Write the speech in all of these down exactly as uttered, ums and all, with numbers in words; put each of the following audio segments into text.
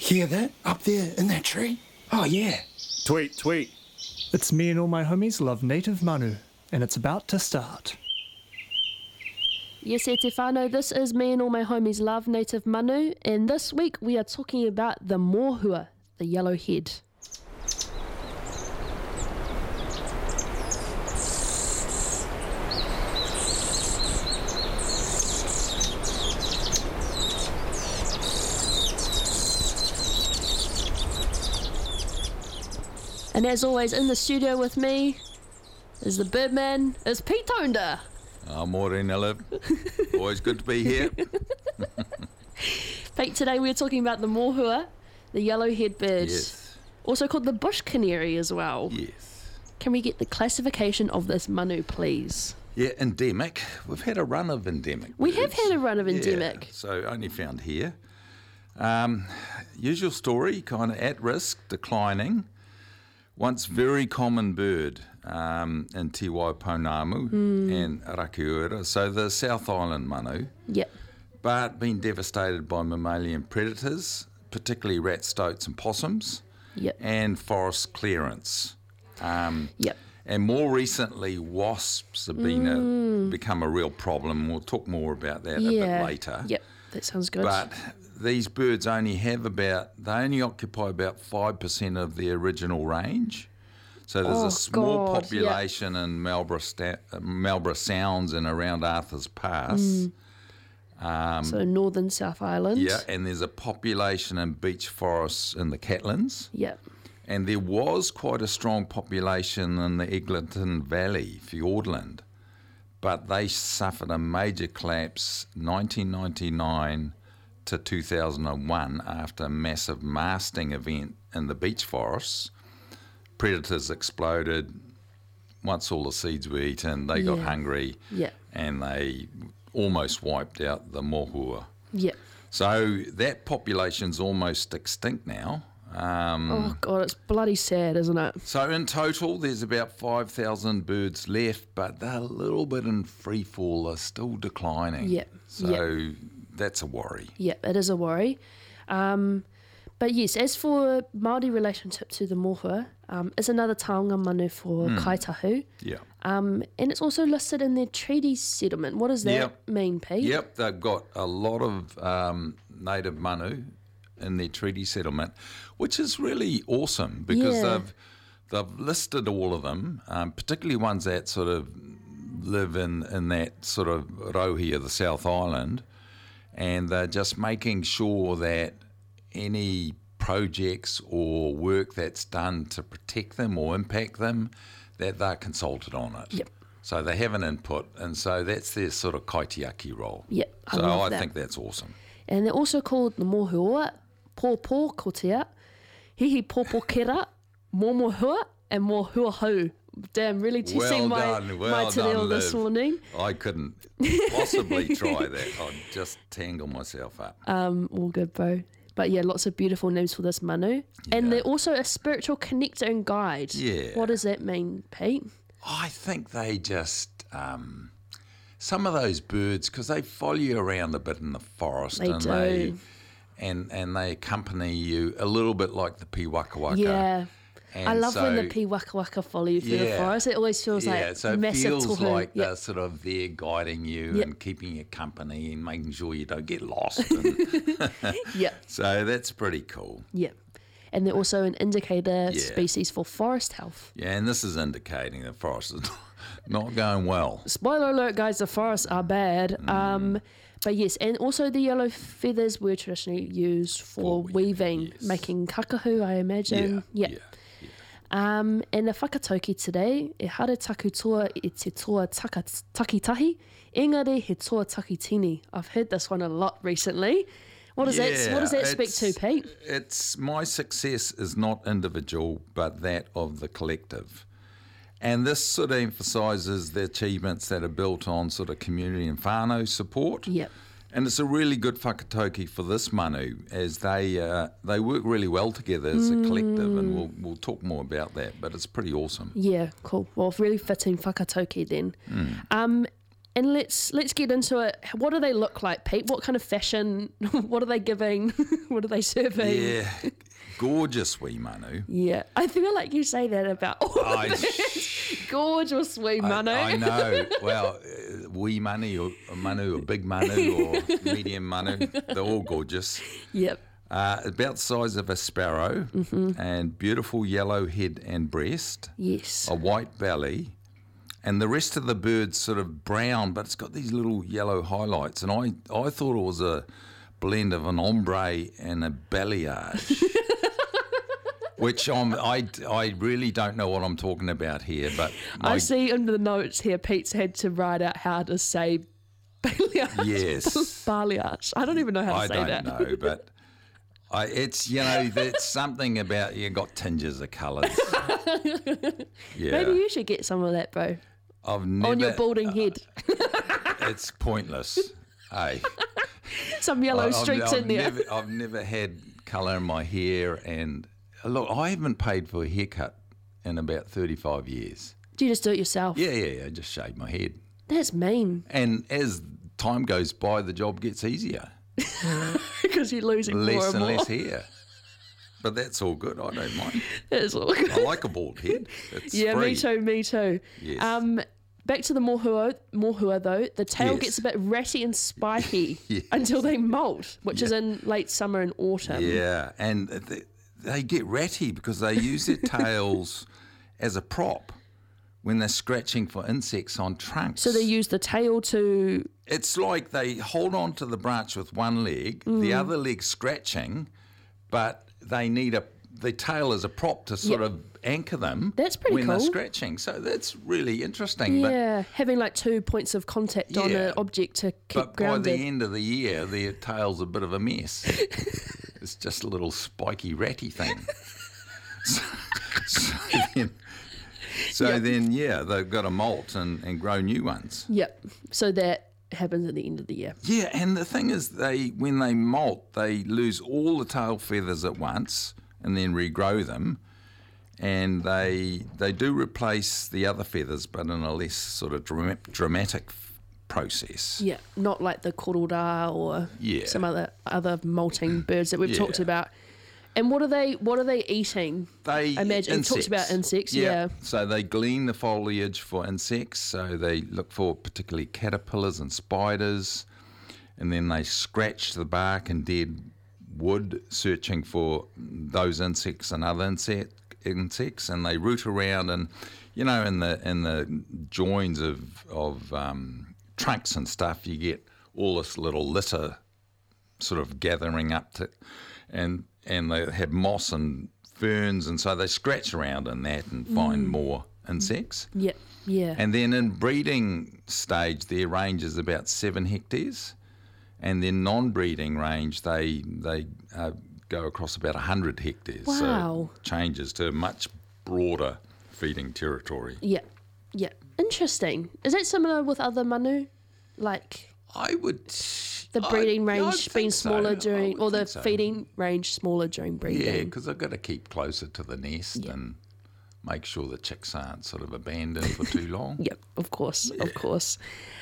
Hear that? Up there in that tree? Oh, yeah. Tweet, tweet. It's Me and All My Homies Love Native Manu, and it's about to start. Yes, e te whānau, this is Me and All My Homies Love Native Manu, and this week we are talking about the mōhua, the yellowhead. And as always, in the studio with me is the Birdman, is Pete Tonda. Oh, morena live. Always good to be here. Pete, today we're talking about the mōhua, the yellowhead bird. Yes. Also called the bush canary as well. Yes. Can we get the classification of this manu, please? Yeah, endemic. We've had a run of endemic. We birds. have had a run of endemic. Yeah, so only found here. Um, usual story, kind of at risk, declining. Once very common bird um, in Te Waipounamu mm. and Rakiura, so the South Island manu, Yep. but been devastated by mammalian predators, particularly rat stoats and possums, Yep. and forest clearance. Um, Yep. And more recently, wasps have been Mm. a, become a real problem. We'll talk more about that Yeah. a bit later. Yep, that sounds good. But these birds only have about, they only occupy about five percent of their original range. So there's Oh, a small God, population in Marlborough, Sta- Marlborough Sounds and around Arthur's Pass. Mm. Um, so northern South Island. Yeah, and there's a population in beech forests in the Catlins. Yep. And there was quite a strong population in the Eglinton Valley, Fiordland. But they suffered a major collapse nineteen ninety-nine to two thousand one after a massive masting event in the beech forests. Predators exploded. Once all the seeds were eaten, they got Yeah. hungry Yeah. and they almost wiped out the mōhua. Yep. So that population's almost extinct now. Um, Oh, God, it's bloody sad, isn't it? So in total, there's about five thousand birds left, but they're a little bit in free fall. They're still declining. Yep. So Yep. that's a worry. Yep, it is a worry. Um, but yes, as for Māori relationship to the mōhua, um, is another taonga manu for Mm. Kaitahu. Yeah. Um, and it's also listed in their treaty settlement. What does that Yep. mean, Pete? Yep, they've got a lot of um, native manu in their treaty settlement, which is really awesome because Yeah. they've they've listed all of them, um, particularly ones that sort of live in, in that sort of rohi of the South Island, and they're just making sure that any projects or work that's done to protect them or impact them, that they're consulted on it. Yep. So they have an input, and so that's their sort of kaitiaki role. Yep, I so love I that. think that's awesome. And they're also called the mōhua, pōpō kotea, hihi pōpō kera, mōmohua, and mōhuahau. Damn, really testing Well my, done, well my te reo done, this Liv. morning. I couldn't possibly try that. I'd just tangle myself up. Um, all good, bro. But yeah, lots of beautiful names for this manu. And Yeah. they're also a spiritual connector and guide. Yeah. What does that mean, Pete? I think they just, um, some of those birds, because they follow you around a bit in the forest. They and do. They, and, and they accompany you a little bit like the piwakawaka. Yeah. And I love so, when the pi waka waka follow you through the Yeah. forest. It always feels yeah, like so it massive feels tohu. like Yep. they're sort of there guiding you Yep. and keeping you company and making sure you don't get lost. And Yep. so that's pretty cool. Yep. And they're also an indicator Yeah. species for forest health. Yeah, and this is indicating the forest is not going well. Spoiler alert, guys, the forests are bad. Mm. Um, but yes, and also the yellow feathers were traditionally used for For weaving, weaving, yes. making kakahu, I imagine. Yeah, Yep. yeah. Um, and the whakatauki today, e hara taku toa i te toa taka, takitahi, engari he toa takitini. I've heard this one a lot recently. What does that What does that speak to, it's- Pete? It's my success is not individual, but that of the collective. And this sort of emphasises the achievements that are built on sort of community and whānau support. Yep. And it's a really good whakatauki for this manu, as they uh, they work really well together as a collective, and we'll we'll talk more about that. But it's pretty awesome. Yeah, cool. Well, really fitting whakatauki then. Mm. Um, And let's let's get into it. What do they look like, Pete? What kind of fashion? What are they giving? What are they serving? Yeah, gorgeous wee manu. Yeah. I feel like you say that about all of I, it. Gorgeous wee manu. I, I know. Well, uh, wee manu or manu or big manu or medium manu, they're all gorgeous. Yep. Uh, about the size of a sparrow, Mm-hmm. and beautiful yellow head and breast, Yes. a white belly, and the rest of the bird's sort of brown, but it's got these little yellow highlights. And I, I thought it was a blend of an ombre and a balayage, which I'm, I, I really don't know what I'm talking about here. But my, I see in the notes here, Pete's had to write out how to say balayage. Yes. Balayage. I don't even know how to I say don't that. know, but I, it's, you know, there's something about you got tinges of colours. Yeah, Maybe you should get some of that, bro, I've never. on your balding head. It's pointless. Hey, Some yellow I've, streaks I've in there. Never, I've never had colour in my hair, and look, I haven't paid for a haircut in about thirty-five years. Do you just do it yourself? Yeah, yeah, yeah. I just shave my head, That's mean and as time goes by, the job gets easier. because you're losing more Less and and more. less hair. But that's all good. I don't mind. That's all good. I like a bald head. It's Yeah, free. me too, me too. Yes. Um, back to the mohua, mohua though, the tail Yes. gets a bit ratty and spiky Yes. until they molt, which is Yeah. in late summer and autumn. Yeah, and they, they get ratty because they use their tails as a prop when they're scratching for insects on trunks. So they use the tail to, It's like they hold on to the branch with one leg, Mm. the other leg scratching, but they need a the tail as a prop to sort Yep. of anchor them That's pretty when they're cool. scratching. So that's really interesting. yeah, having like two points of contact on Yeah. an object to keep But, but by grounded. the end of the year, their tail's a bit of a mess. It's just a little spiky ratty thing. so so then, so Yep. then, yeah, they've got to molt and, and grow new ones. Yep. So that happens at the end of the year. Yeah, and the thing is, they when they molt, they lose all the tail feathers at once and then regrow them, and they they do replace the other feathers, but in a less sort of dram- dramatic f- process. Yeah, not like the korora or Yeah. some other other molting birds that we've Yeah. talked about. And what are they? What are they eating? They I imagine you insects. talked about insects. Yeah. So they glean the foliage for insects. So they look for particularly caterpillars and spiders, and then they scratch the bark and dead wood, searching for those insects and other insect insects. And they root around, and you know, in the in the joins of of um, trunks and stuff, you get all this little litter sort of gathering up to, and and they have moss and ferns, and so they scratch around in that and find more insects. Yeah. Yeah. And then in breeding stage, their range is about seven hectares, and then non-breeding range they they uh, go across about one hundred hectares. Wow. So it changes to a much broader feeding territory. yeah. Yeah. Interesting. Is that similar with other manu? Like I would. the breeding I, range I'd being think so. smaller I during, would or the think so. feeding range smaller during breeding? Yeah, because I've got to keep closer to the nest and make sure the chicks aren't sort of abandoned for too long. Yep, of course, of course.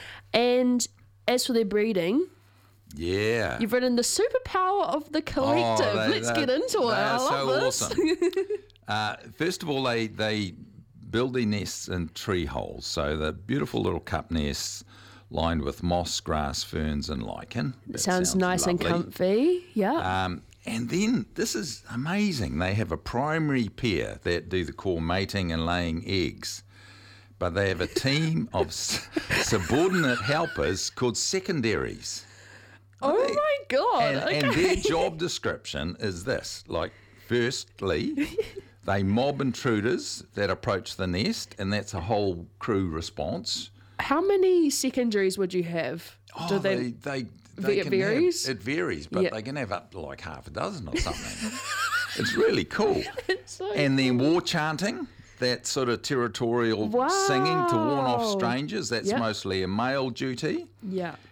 And as for their breeding, Yeah. you've written the superpower of the collective. Oh, they- Let's they- get into it. they I are love so this. awesome. uh, first of all, they they build their nests in tree holes. So the beautiful little cup nests lined with moss, grass, ferns, and lichen. That Sounds, nice and lovely. comfy. Yeah. Um, and then this is amazing. They have a primary pair that do the core mating and laying eggs, but they have a team of s- subordinate helpers called secondaries. oh they- my god. And, okay. and their job description is this: like, firstly, they mob intruders that approach the nest, and that's a whole crew response. How many secondaries would you have? Oh, Do they, they, they, It they can varies? Have, it varies, but Yeah. they can have up to like half a dozen or something. It's really cool. so And then war chanting, that sort of territorial singing to warn off Wow. strangers, that's Yep. mostly a male duty. yeah.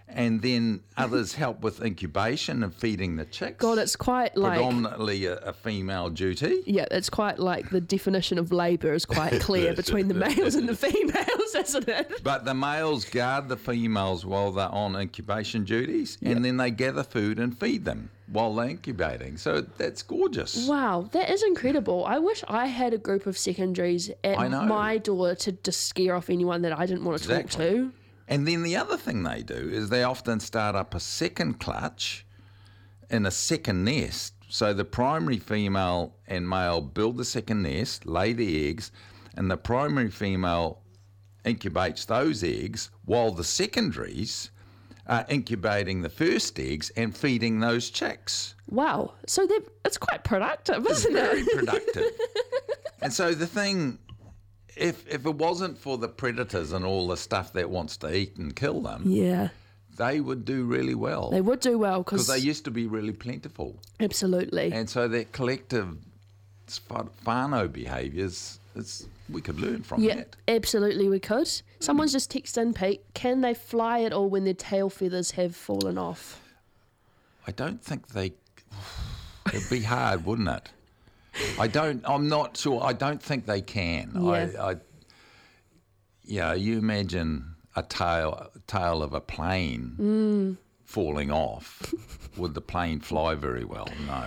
And then others help with incubation and feeding the chicks. God, it's quite like predominantly a, a female duty. yeah, it's quite like the definition of labour is quite clear between the males and the females, isn't it? But the males guard the females while they're on incubation duties, Yep. and then they gather food and feed them while they're incubating. So that's gorgeous. Wow, that is incredible. I wish I had a group of secondaries at I know. my door to just scare off anyone that I didn't want to Exactly. talk to. And then the other thing they do is they often start up a second clutch in a second nest. So the primary female and male build the second nest, lay the eggs, and the primary female incubates those eggs while the secondaries are incubating the first eggs and feeding those chicks. Wow, so that it's quite productive, isn't Very it? productive. And so the thing, if if it wasn't for the predators and all the stuff that wants to eat and kill them, Yeah, they would do really well. they would do well Because because they used to be really plentiful. absolutely. And so that collective wha- whānau behaviours, it's, we could learn from Yeah, that. absolutely we could. Someone's just texted in, Pete. Can they fly at all when their tail feathers have fallen off? I don't think they... It'd be hard, wouldn't it? I don't... I'm not sure. I don't think they can. Yeah. I, I, yeah, you imagine a tail, tail of a plane Mm. falling off. Would the plane fly very well? No.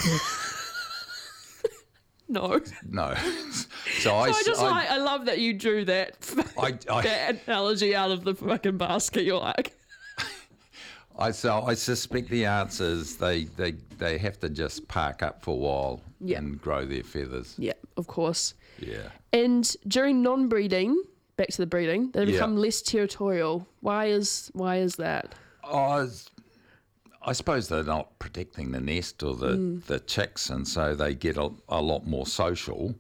No. No. So I, I s- just I- like, I love that you drew that, I- I- that analogy out of the fucking basket. You're like, I so I suspect the answer is they, they, they have to just park up for a while Yeah. and grow their feathers. yeah, of course. Yeah. And during non-breeding, back to the breeding, they Yeah. become less territorial. Why is why is that? I, was- I suppose they're not protecting the nest or the, Mm. the chicks, and so they get a, a lot more social,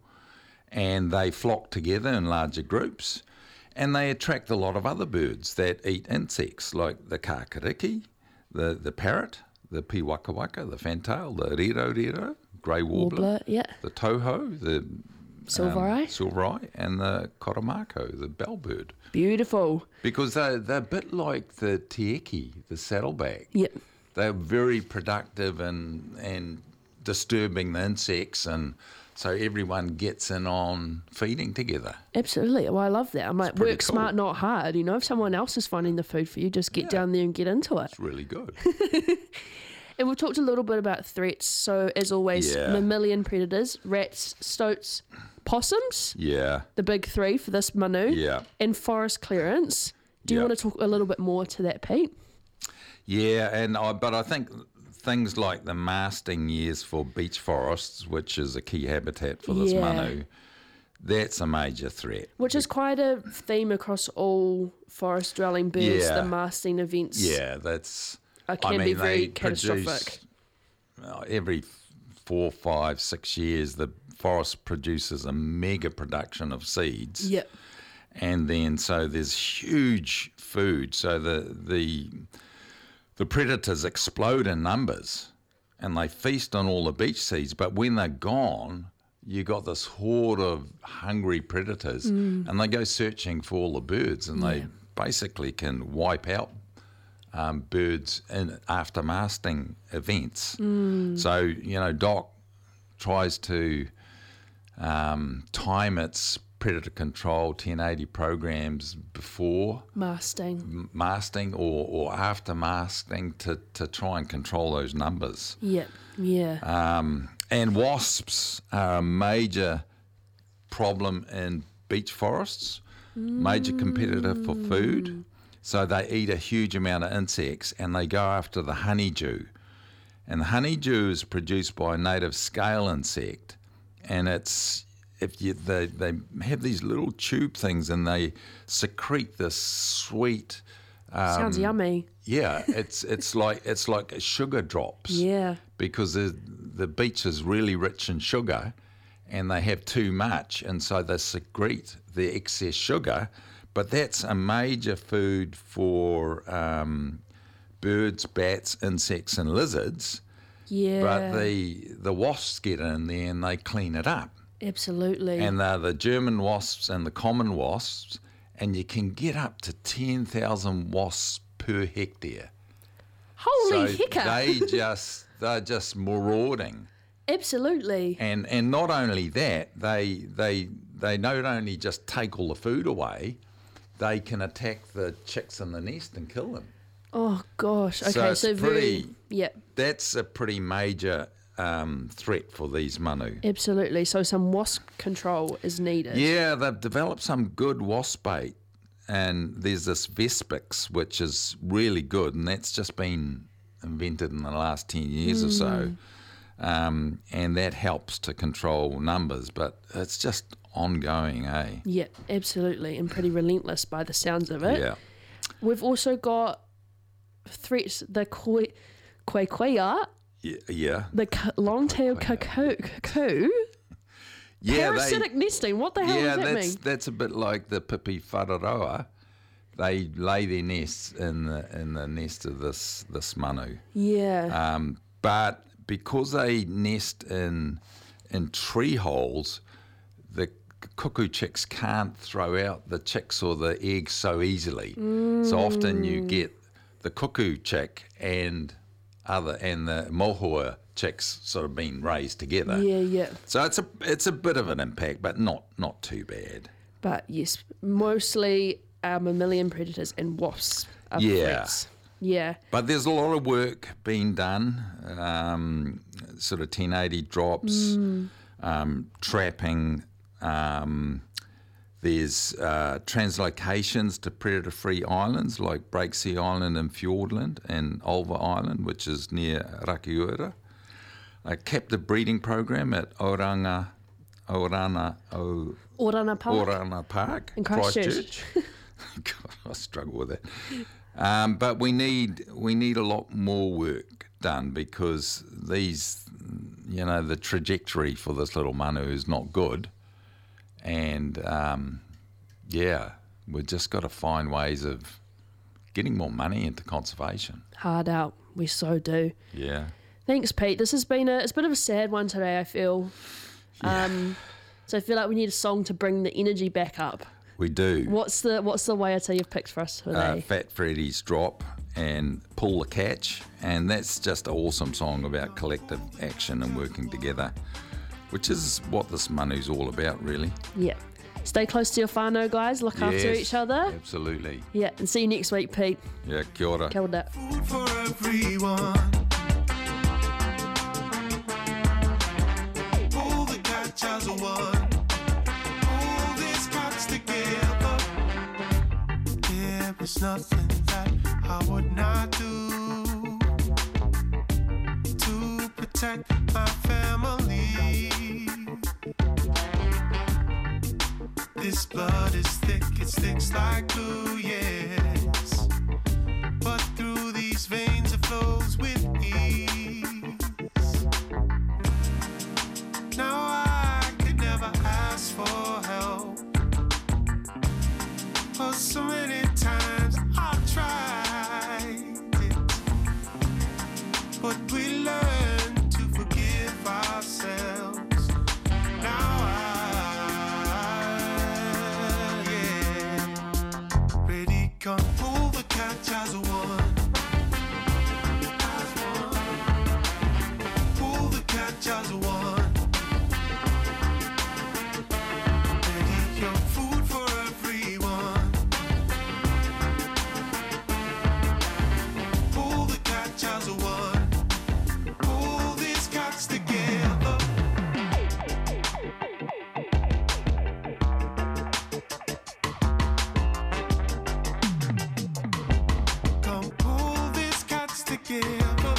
and they flock together in larger groups, and they attract a lot of other birds that eat insects like the kakariki, the, the parrot, the piwakawaka, the fantail, the riro riro, grey warbler, Warbler, yeah. the toho, the Silvereye. um, silvereye, and the kotomako, the bellbird. Beautiful. Because they're, they're a bit like the tieki, the saddleback. Yep. They're very productive and and disturbing the insects, and so everyone gets in on feeding together. Absolutely. Well, I love that. I'm like, pretty work cool. smart, not hard. You know, if someone else is finding the food for you, just get down there and get into it. It's really good. And we've talked a little bit about threats. So, as always, Yeah. mammalian predators, rats, stoats, possums, Yeah, the big three for this manu, yeah, and forest clearance. Do you Yeah. want to talk a little bit more to that, Pete? yeah. And I, but I think things like the masting years for beech forests, which is a key habitat for this Yeah. manu, that's a major threat. Which is quite a theme across all forest dwelling birds. Yeah. The masting events Yeah, that's. uh, can I mean, be very they catastrophic. produce, uh, every four, five, six years, the forest produces a mega production of seeds, Yep. and then so there's huge food. So the the the predators explode in numbers, and they feast on all the beech seeds. But when they're gone, you got this horde of hungry predators, and they go searching for all the birds, and they basically can wipe out um, birds in after masting events. So, you know, Doc tries to um, time its predator control ten eighty programs before Masting. m- masting or, or after masting to, to try and control those numbers. Yep. Yeah. Um, and wasps are a major problem in beech forests, major competitor for food. So they eat a huge amount of insects, and they go after the honeydew. And the honeydew is produced by a native scale insect, and it's if you they, they have these little tube things, and they secrete this sweet. Um, Sounds yummy. Yeah, it's it's like it's like sugar drops Yeah. because the the beech is really rich in sugar, and they have too much, and so they secrete the excess sugar. But that's a major food for um, birds, bats, insects, and lizards. Yeah. But the the wasps get in there and they clean it up, Absolutely. and they're the German wasps and the common wasps, and you can get up to ten thousand wasps per hectare. Holy so hiccup. they just they're just marauding. Absolutely. And and not only that, they they they not only just take all the food away, they can attack the chicks in the nest and kill them. Oh gosh. Okay, So so, it's very pretty- yeah, That's a pretty major um, threat for these manu. absolutely. So some wasp control is needed. Yeah, they've developed some good wasp bait, and there's this Vespix, which is really good, and that's just been invented in the last ten years or so. Um, and that helps to control numbers, but it's just ongoing, eh? Yeah, absolutely, and pretty relentless by the sounds of it. Yeah. We've also got threats, the koi, koi koia, Yeah, yeah. the c- long-tailed cuckoo, cuckoo Yeah, parasitic nesting. What the hell yeah, does that that's mean? that's a bit like the pipi whararoa. They lay their nests in the in the nest of this this manu. Yeah, Um, but because they nest in in tree holes, the cuckoo chicks can't throw out the chicks or the eggs so easily. So often you get the cuckoo chick and other and the mohua chicks sort of being raised together. yeah, yeah. So it's a it's a bit of an impact, but not not too bad. But yes, mostly uh, mammalian predators and wasps are Yeah. threats. Yeah, But there's a lot of work being done, um, sort of ten eighty drops, um, trapping. Um, there's uh, translocations to predator-free islands like Breaksea Island in Fiordland and Ulva Island, which is near Rakiura. A captive breeding program at Oranga, Orana, o, Orana Park. Orana Park In Christchurch. God, I struggle with it. Um, but we need we need a lot more work done because these, you know, the trajectory for this little manu is not good, and um, yeah, we've just got to find ways of getting more money into conservation. Hard out. We so do. Yeah. Thanks, Pete. This has been a it's a bit of a sad one today, I feel. Yeah. Um, so I feel like we need a song to bring the energy back up. We do. What's the What's the waiata you've picked for us Uh, today? Fat Freddy's Drop and Pull the Catch, and that's just an awesome song about collective action and working together, which is what this manu's all about, really. Yeah. Stay close to your whānau, guys. Look after Yes, each other. Absolutely. Yeah, and see you next week, Pete. Yeah, kia ora. Kia ora. Food for everyone. Pull the catch as a one. Pull these cats together. There is nothing that I would not do to protect my family. This blood is thick, it sticks like glue, yes. But through these veins it flows with ease. Now I could never ask for help, for so many times I've tried it, but we learn to forgive ourselves. Now I, yeah, ready, come pull the catch as a one. As one. Pull the catch as a one. Ready, your food for everyone. Pull the catch as a one. Pull these cats together. Come pull these cats together.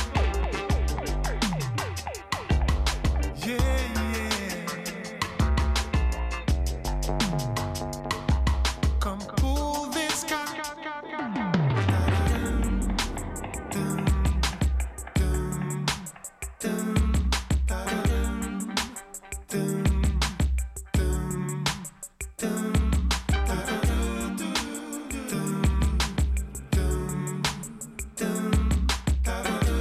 Yeah, yeah. Come pull this cat. Dun, dun, dun, dun, dun, dun, dun, dun, dun, dun.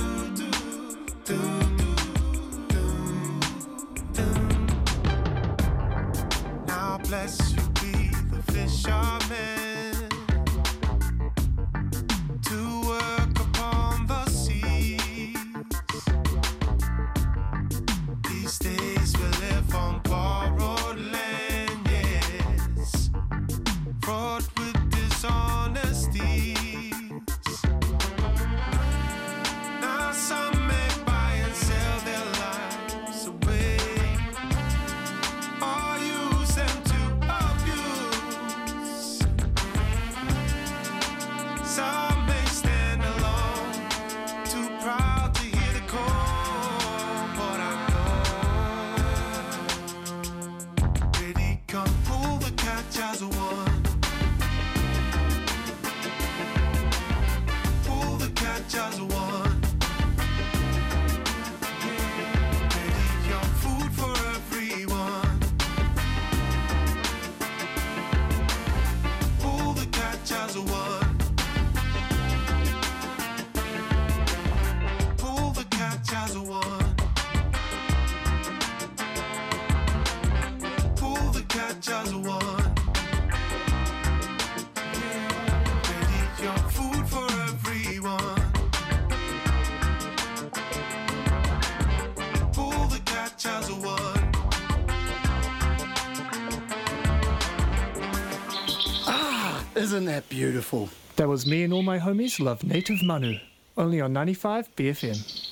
Isn't that beautiful? That was Me and All My Homies Love Native Manu, only on ninety-five B F M.